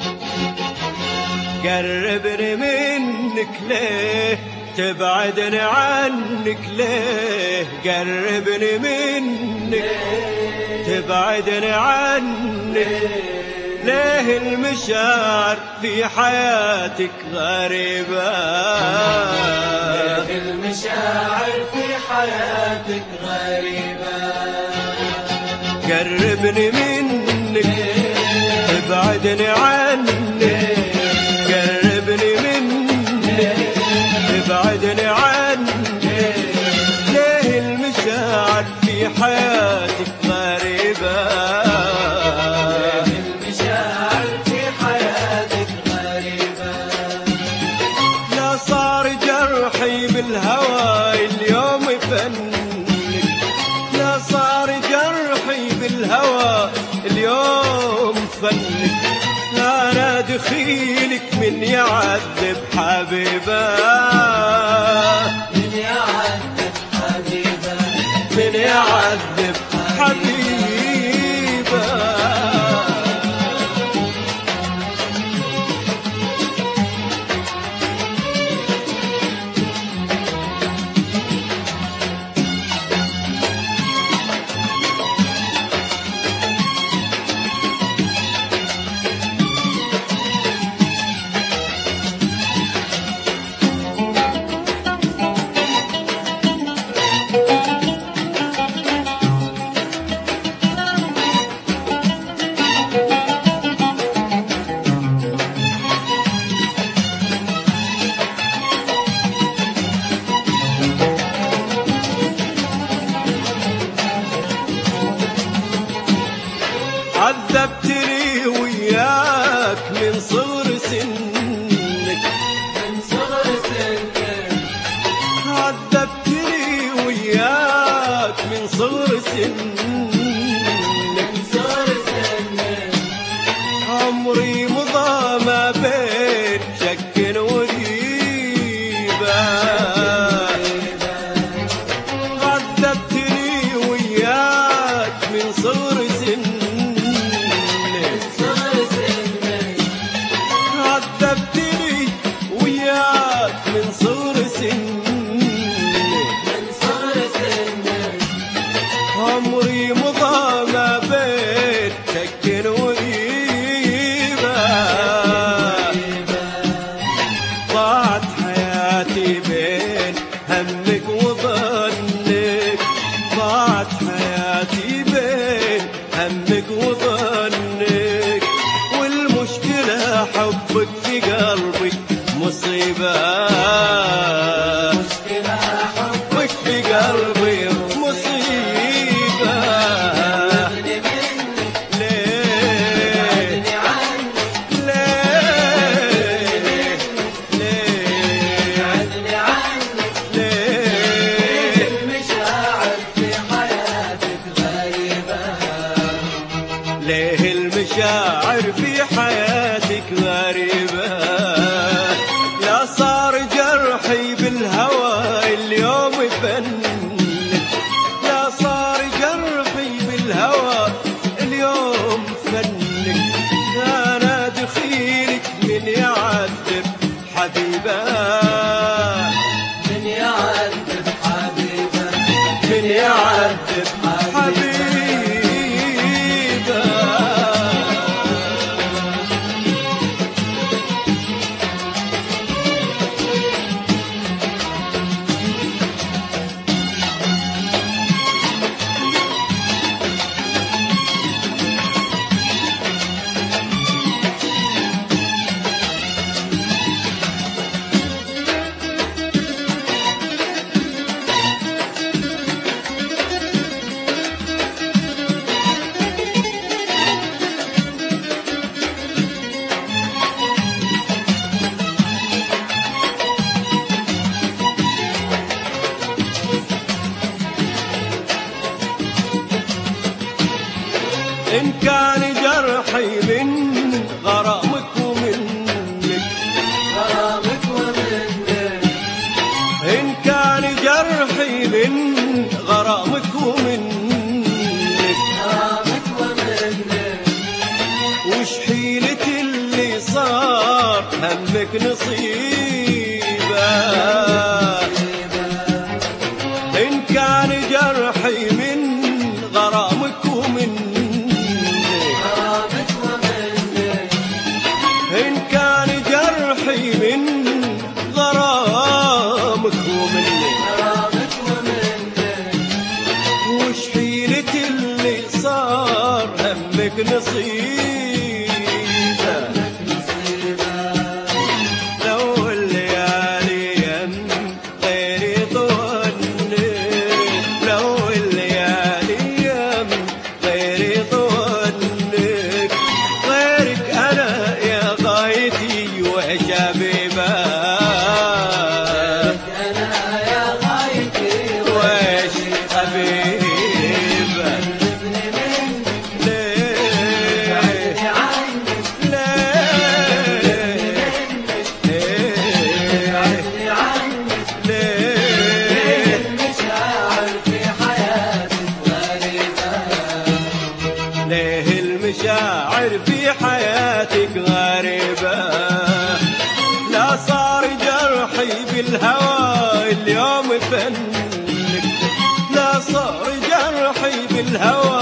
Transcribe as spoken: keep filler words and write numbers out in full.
قربني منك ليه تبعدني عنك ليه، قربني منك تبعدني عنك ليه، المشاعر في حياتك غريبة، ليه المشاعر في حياتك غريبة. قربني منك تبعدني عنك، قربني منك تبعدني عنك ليه، المشاعر في حياتك غريبة، ليه المشاعر في حياتك غريبة. لا صار جرحي بالهوى اليوم يفنك، لا صار جرحي بالهوى اليوم فنك، لا انا دخيلك من يعذب حبيبه، من يعذب حبيبه، من يعذب حبيبه. عذبتني وياك من صغر سنك، من صغر سنك. عذبتني وياك من صغر سنك، من صغر سنك. عمري مضى ما بين شك وريبة، عذبتني وياك من صغر سنك، عذبتني وياك من صغر سنك، من صغر سنك. عمري مضى ما بين شك وريبة، ضاعت حياتي بين همك وظنك، ضاعت حياتي بين همك وظنك، والمشكلة حبك في قلبي مصيبة، مشكلة حبك في قلبي مصيبة. حبيبني منك، ليه بعدني عنك، ليه ليه بعدني عنك. ليه المشاعر في حياتك غريبة، ليه المشاعر في حياتك غريبة، لا صار جرحي بالهوى اليوم يفنك، لا صار جرحي بالهوى اليوم فنك، أنا دخيلك من يعذب حبيبة، من يعذب حبيبه، من يعذب حبيبة. همك نصيبه. إن كان جرحي من غرامك ومنك، إن كان جرحي من غرامك ومنك، وش حيلة اللي صار همك نصيبه. لو الليالي يم غيري طولك، لو الليالي يم غيري طولك، غيرك أنا يا غايتي وحبيبه. ليه المشاعر في حياتك غريبة؟ لا صار جرحي بالهوى اليوم فنك، لا صار جرحي بالهوى